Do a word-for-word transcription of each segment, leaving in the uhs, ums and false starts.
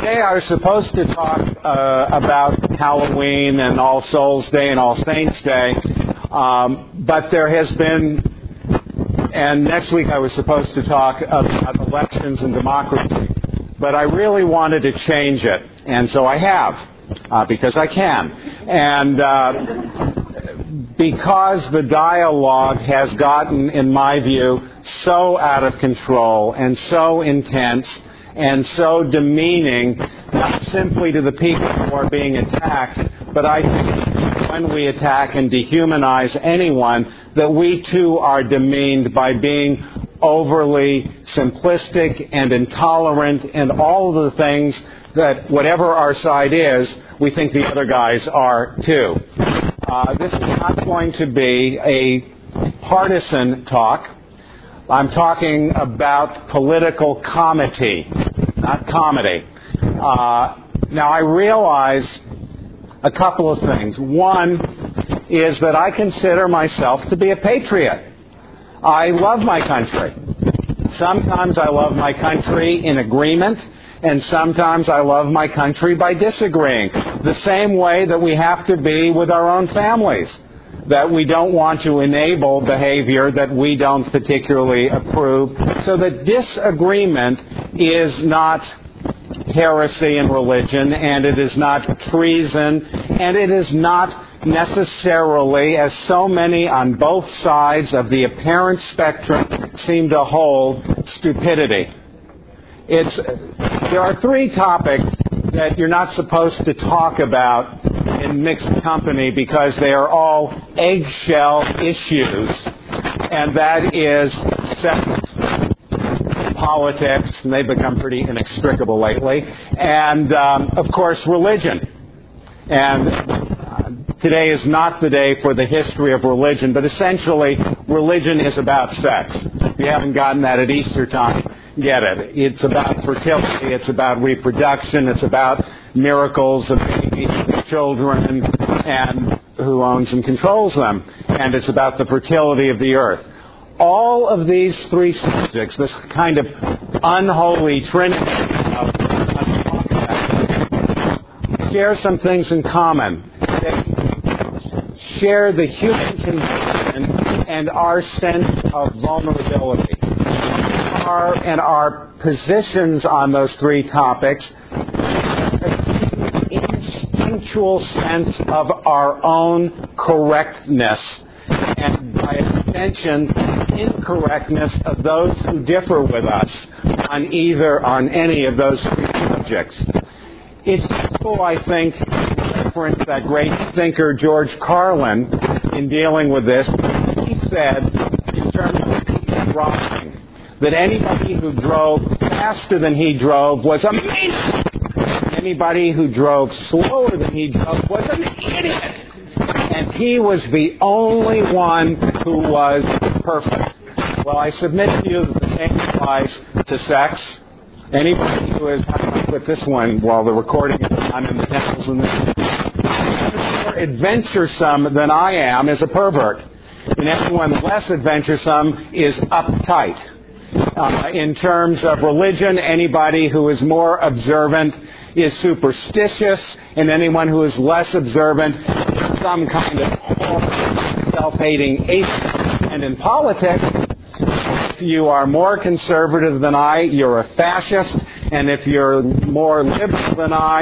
today I was supposed to talk uh, about Halloween and All Souls Day and All Saints Day, um, but there has been, and next week I was supposed to talk about elections and democracy, but I really wanted to change it, and so I have, uh, because I can. And uh, because the dialogue has gotten, in my view, so out of control and so intense and so demeaning, not simply to the people who are being attacked, but I think when we attack and dehumanize anyone, that we too are demeaned by being overly simplistic and intolerant and all of the things that, whatever our side is, we think the other guys are too. Uh, this is not going to be a partisan talk. I'm talking about political comedy, not comedy. Uh, now, I realize a couple of things. One is that I consider myself to be a patriot. I love my country. Sometimes I love my country in agreement, and sometimes I love my country by disagreeing. The same way that we have to be with our own families, that we don't want to enable behavior that we don't particularly approve, so that disagreement is not heresy in religion, and it is not treason, and it is not necessarily, as so many on both sides of the apparent spectrum seem to hold, stupidity. It's, there are three topics that you're not supposed to talk about in mixed company because they are all eggshell issues, and that is sex, politics, and they've become pretty inextricable lately, and, um, of course, religion. And uh, today is not the day for the history of religion, but essentially, religion is about sex. If you haven't gotten that at Easter time, get it. It's about fertility, it's about reproduction, it's about miracles of babies, children, and who owns and controls them. And it's about the fertility of the earth. All of these three subjects, this kind of unholy trinity of share some things in common. They share the human condition and our sense of vulnerability. Our, and our positions on those three topics, an instinctual sense of our own correctness, and by extension, incorrectness of those who differ with us on either, on any of those three subjects. It's useful, I think, to reference that great thinker George Carlin in dealing with this. He said, in terms of driving, that anybody who drove faster than he drove was amazing. Anybody who drove slower than he drove was an idiot. And he was the only one who was perfect. Well, I submit to you that the same applies to sex. Anybody who is, I'm going to put this one while the recording is on in the temples and this, more adventuresome than I am is a pervert. And anyone less adventuresome is uptight. Uh, in terms of religion, anybody who is more observant is superstitious, and anyone who is less observant is some kind of self-hating atheist. And in politics, if you are more conservative than I, you're a fascist, and if you're more liberal than I,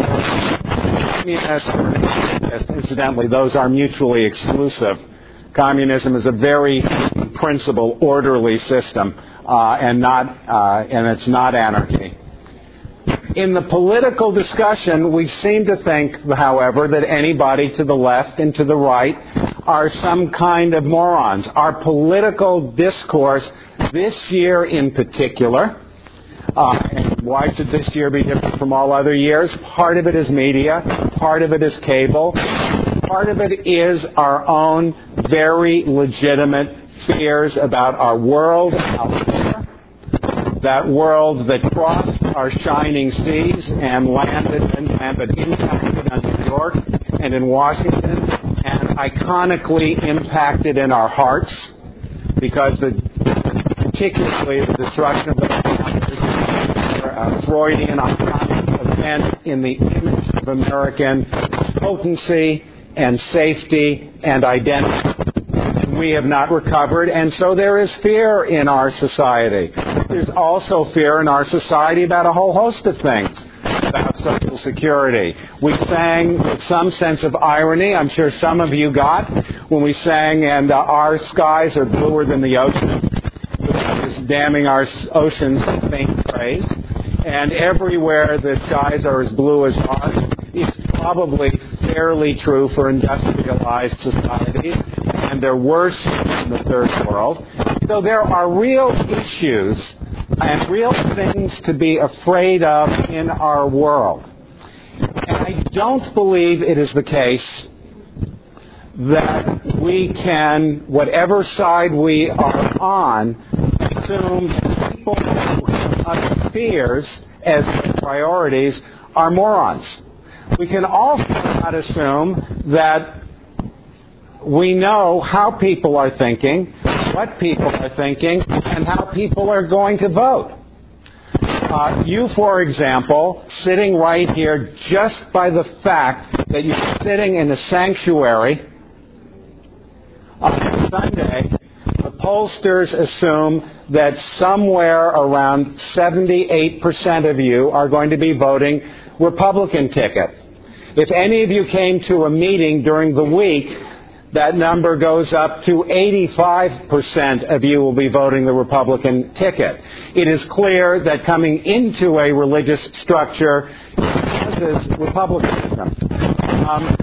you're a communist or an atheist. Incidentally, those are mutually exclusive. Communism is a very principled, orderly system. Uh, and not, uh, and it's not anarchy. In the political discussion, we seem to think, however, that anybody to the left and to the right are some kind of morons. Our political discourse this year in particular, uh, and why should this year be different from all other years? Part of it is media, part of it is cable, part of it is our own very legitimate fears about our world out there, that world that crossed our shining seas and landed and landed impacted on New York and in Washington, and iconically impacted in our hearts, because the, particularly the destruction of those countries, uh, Freudian iconic dent in the image of American potency and safety and identity. We have not recovered, and so there is fear in our society. There's also fear in our society about a whole host of things, about Social Security. We sang with some sense of irony, I'm sure some of you got, when we sang, and uh, our skies are bluer than the ocean, which is damning our oceans with faint praise. And everywhere the skies are as blue as ours, it's probably fairly true for industrialized societies, and they're worse in the third world. So there are real issues and real things to be afraid of in our world. And I don't believe it is the case that we can, whatever side we are on, assume that people who have fears as priorities are morons. We can also not assume that we know how people are thinking, what people are thinking, and how people are going to vote. Uh, you, for example, sitting right here just by the fact that you're sitting in a sanctuary on Sunday, the pollsters assume that somewhere around seventy-eight percent of you are going to be voting Republican ticket. If any of you came to a meeting during the week, that number goes up to eighty-five percent of you will be voting the Republican ticket. It is clear that coming into a religious structure causes republicanism. Um,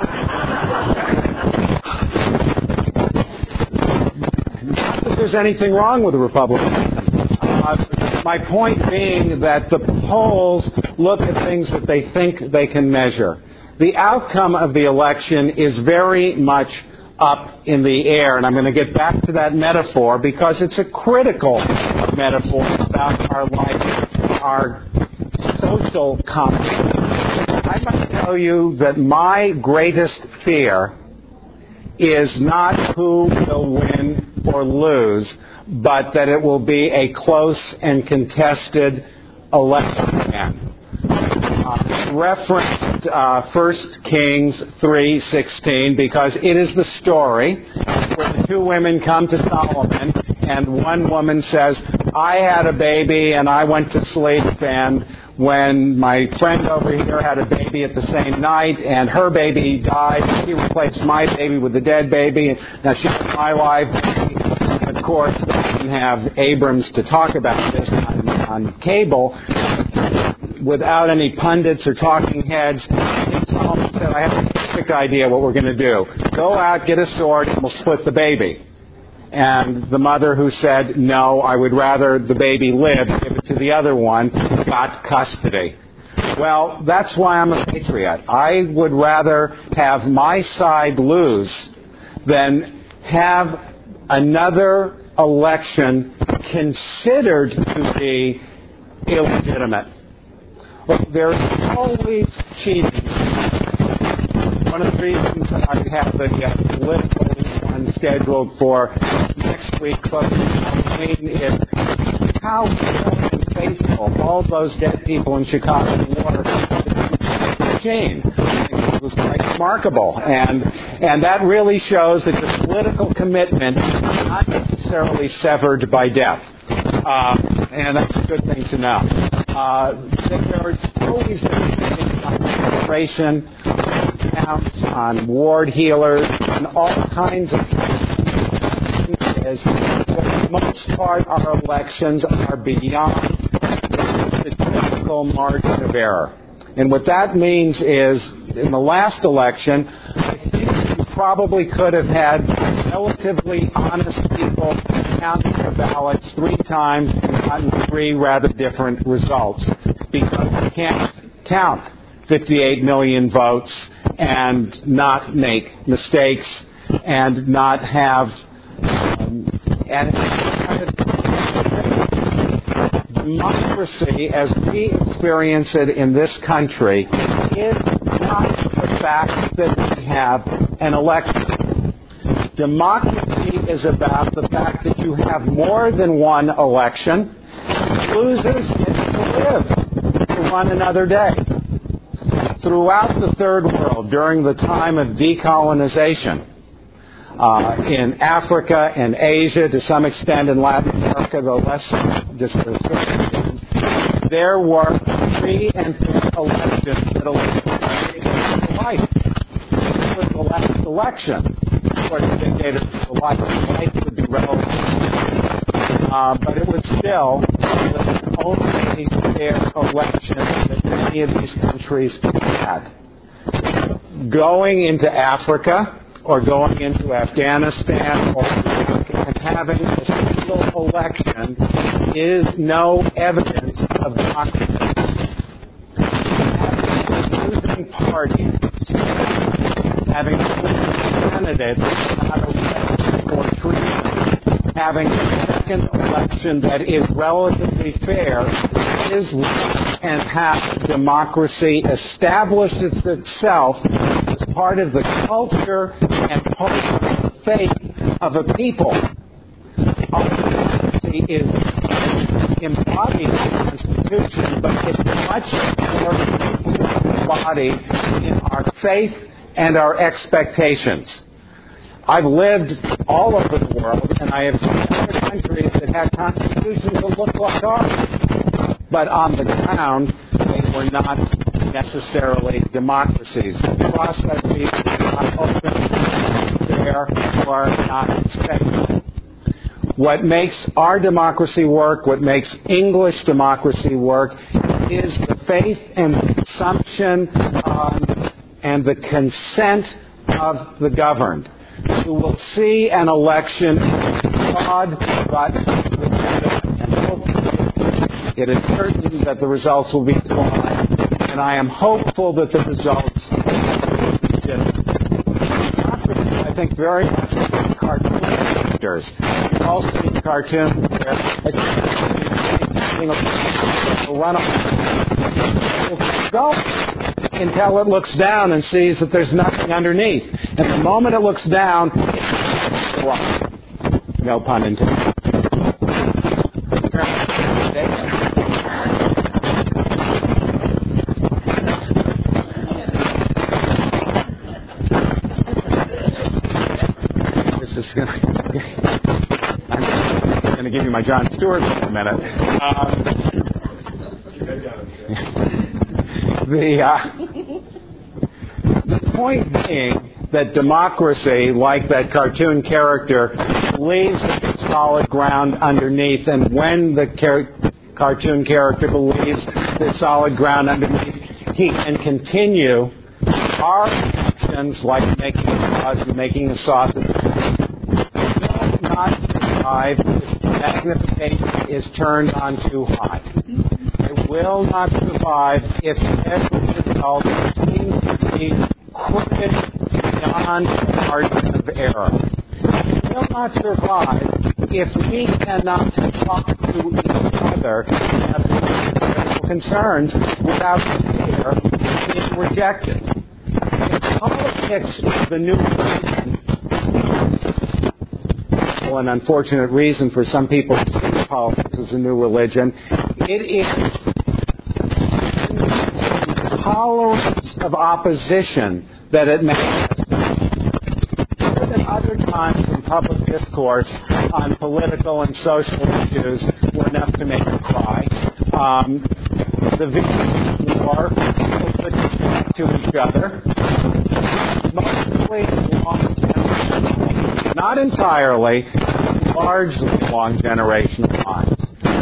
not that there's anything wrong with republicanism. Uh, my point being that the polls look at things that they think they can measure. The outcome of the election is very much up in the air, and I'm going to get back to that metaphor because it's a critical metaphor about our life, our social context. I must tell you that my greatest fear is not who will win or lose, but that it will be a close and contested election again. Uh, referenced uh, First Kings three sixteen because it is the story where the two women come to Solomon and one woman says, I had a baby and I went to sleep, and when my friend over here had a baby at the same night and her baby died, he replaced my baby with the dead baby. Now she was my live baby. Of course, they didn't have Abrams to talk about this on, on cable. Without any pundits or talking heads, Solomon said, I have a perfect idea what we're going to do. Go out, get a sword, and we'll split the baby. And the mother who said, no, I would rather the baby live, give it to the other one, got custody. Well, that's why I'm a patriot. I would rather have my side lose than have another election considered to be illegitimate. Look, there's always cheating. One of the reasons that I have the uh, political one scheduled for next week, close to Halloween, is how real and faithful all those dead people in Chicago were to the machine. I think it was quite remarkable. And, and that really shows that the political commitment is not necessarily severed by death. Uh, and that's a good thing to know. Uh, there's always been on administration, on counts, on ward healers, and all kinds of things. Is, for the most part, our elections are beyond the statistical margin of error. And what that means is, in the last election, I think we probably could have had relatively honest people counting the ballots three times and gotten three rather different results, because you can't count fifty-eight million votes and not make mistakes and not have um, and democracy as we experience it in this country is not the fact that we have an election. Democracy is about the fact that you have more than one election. Losers get to live to run another day. throughout the Third World during the time of decolonization, uh, in Africa and Asia, to some extent in Latin America, though less just the circumstances, there were free and fair elections that elected life. This was the last election. Of course, the dictator the life life would be relevant, uh, but it was still the only fair election that many of these countries had. Going into Africa or going into Afghanistan or and having a single election is no evidence of democracy. Having losing parties, having candidates not elected or treated, having a second election that is relatively fair is and how democracy establishes itself as part of the culture and part of the faith of a people. Our democracy is embodied in the Constitution, but it's much more embodied in our faith and our expectations. I've lived all over the world, and I have seen other countries that had constitutions that looked like ours. But on the ground, they were not necessarily democracies. The processes were not open, fair, or not safe. What makes our democracy work, what makes English democracy work, is the faith and the assumption um, and the consent of the governed, who will see an election fraud, but and hopefully it is certain that the results will be flawed. And I am hopeful that the results will be legitimate. Democracy, I think, very much like cartoon characters. You've all seen cartoons where a will run off, go until it looks down and sees that there's nothing underneath. And the moment it looks down, it's wrong. No pun intended. This is going to... I'm going to give you my Jon Stewart in a minute. Um, the... Uh, The point being that democracy, like that cartoon character, believes that there's solid ground underneath, and when the car- cartoon character believes there's solid ground underneath, he can continue our actions, like making a sausage, making a sausage, will not survive if magnification is turned on too high. It will not survive if every result seems to be crooked beyond the margin of error. It will not survive if we cannot talk to each other and have concerns without fear of being rejected. In politics, the new religion, well, an unfortunate reason for some people to see politics as a new religion, it is tolerance of opposition that it manifests. More than other times in public discourse on political and social issues were enough to make you cry. Um, the victims of war would to each other, mostly long generation, not entirely, largely long generation lines.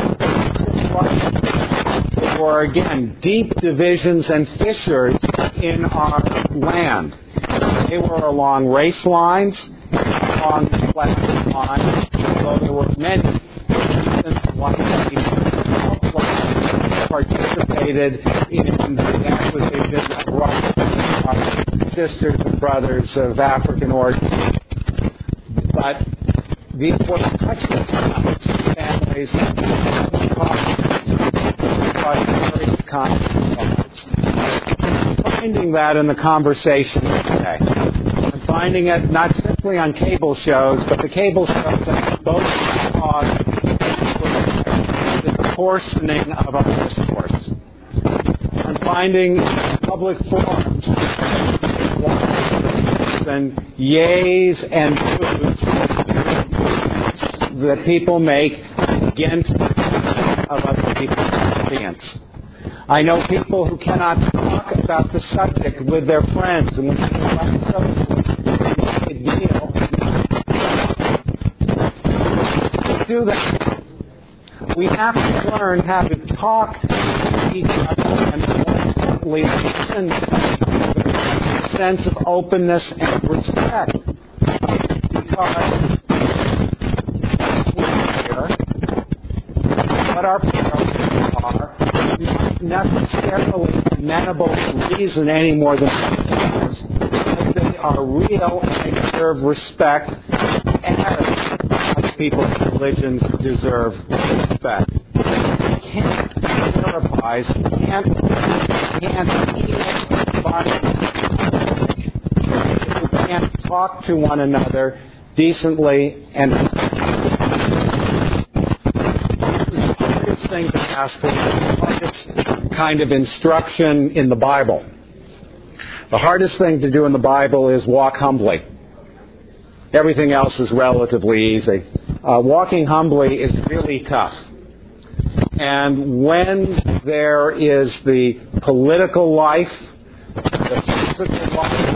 There were, again, deep divisions and fissures in our land. They were along race lines, along class lines, although there were many instances like people participated in the acquisition of rights of sisters and brothers of African origin. But these were touchless families various kinds of finding that in the conversation today. I'm finding it not simply on cable shows, but the cable shows that both cause the coarsening of our discourse. I'm finding public public forums and yays and boos that people make against of other people's opinions. I know people who cannot talk about the subject with their friends, and when they talk about the subject, they make a deal to do that. We have to learn how to talk to each other and ultimately listen with a sense of openness and respect. Because we hear what our priorities are, not necessarily amenable to reason any more than others, but they are real and they deserve respect, as other people's religions deserve respect. We can't therapize, can't, can't heal bodies. We can't talk to one another decently and respectfully. This is the hardest thing to ask for, the hardest kind of instruction in the Bible. The hardest thing to do in the Bible is walk humbly. Everything else is relatively easy. Uh, walking humbly is really tough. And when there is the political life, the physical life,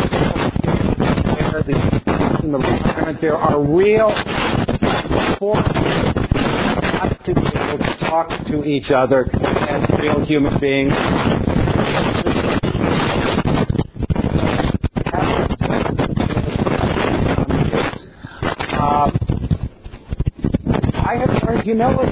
the environment, there are real forces not to be able to talk to each other as real human beings. Uh, I have learned humility.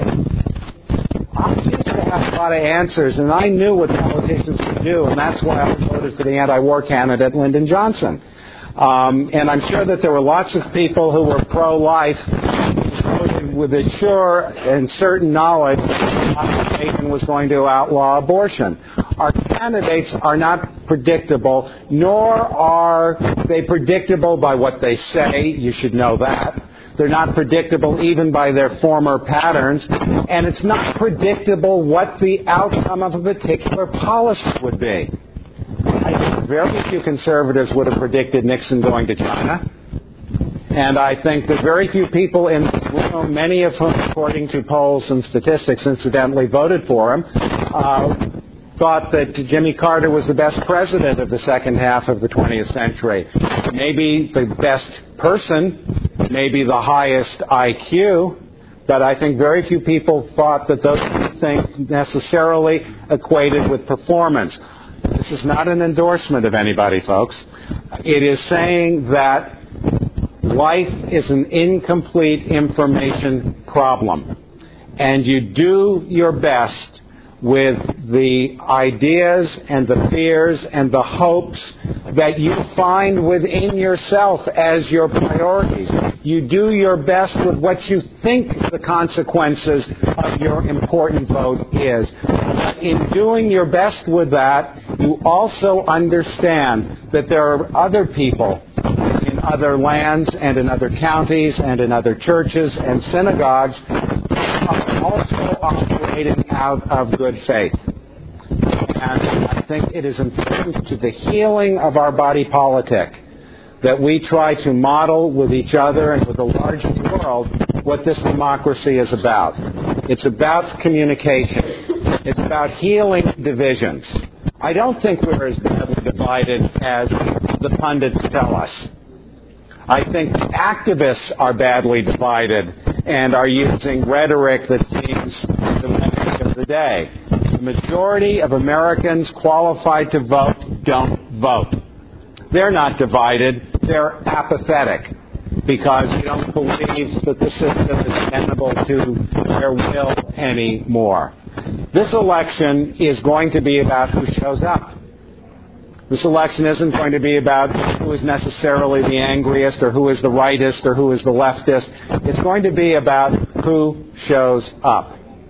I used to have a lot of answers, and I knew what politicians would do, and that's why I voted for the anti-war candidate, Lyndon Johnson. Um, and I'm sure that there were lots of people who were pro-life voted with a sure and certain knowledge that Reagan was going to outlaw abortion. Our candidates are not predictable, nor are they predictable by what they say. You should know that. They're not predictable even by their former patterns. And it's not predictable what the outcome of a particular policy would be. I think very few conservatives would have predicted Nixon going to China. And I think that very few people in this room, many of whom, according to polls and statistics, incidentally voted for him, uh, thought that Jimmy Carter was the best president of the second half of the twentieth century. Maybe the best person, maybe the highest I Q, but I think very few people thought that those two things necessarily equated with performance. This is not an endorsement of anybody, folks. It is saying that life is an incomplete information problem. And you do your best with the ideas and the fears and the hopes that you find within yourself as your priorities. You do your best with what you think the consequences of your important vote is. In doing your best with that, you also understand that there are other people in other lands and in other counties and in other churches and synagogues are also operating out of good faith. And I think it is important to the healing of our body politic that we try to model with each other and with the larger world what this democracy is about. It's about communication. It's about healing divisions. I don't think we're as badly divided as the pundits tell us. I think activists are badly divided and are using rhetoric that seems the rhetoric of the day. The majority of Americans qualified to vote don't vote. They're not divided. They're apathetic because they don't believe that the system is amenable to their will anymore. This election is going to be about who shows up. This election isn't going to be about who is necessarily the angriest or who is the rightist or who is the leftist. It's going to be about who shows up.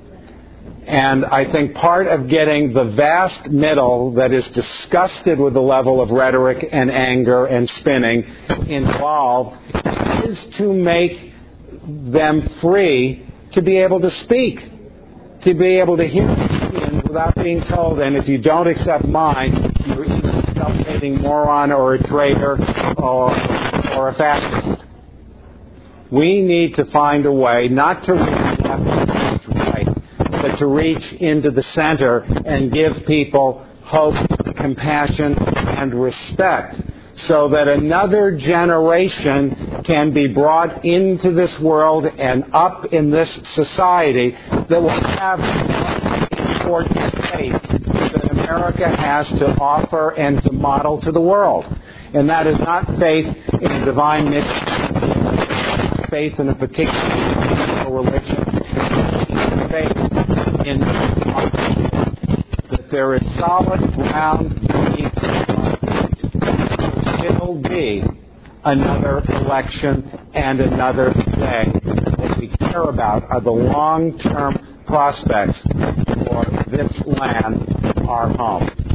And I think part of getting the vast middle that is disgusted with the level of rhetoric and anger and spinning involved is to make them free to be able to speak, to be able to hear opinions without being told, and if you don't accept mine, you're either a self-hating moron or a traitor or, or a fascist. We need to find a way not to reach left or right, but to reach into the center and give people hope, compassion, and respect, so that another generation can be brought into this world and up in this society that will have the important faith that America has to offer and to model to the world. And that is not faith in a divine mission, faith in a particular religion, it's faith in that there is solid ground beneath there will be another election and another day. What we care about are the long-term prospects for this land, our home.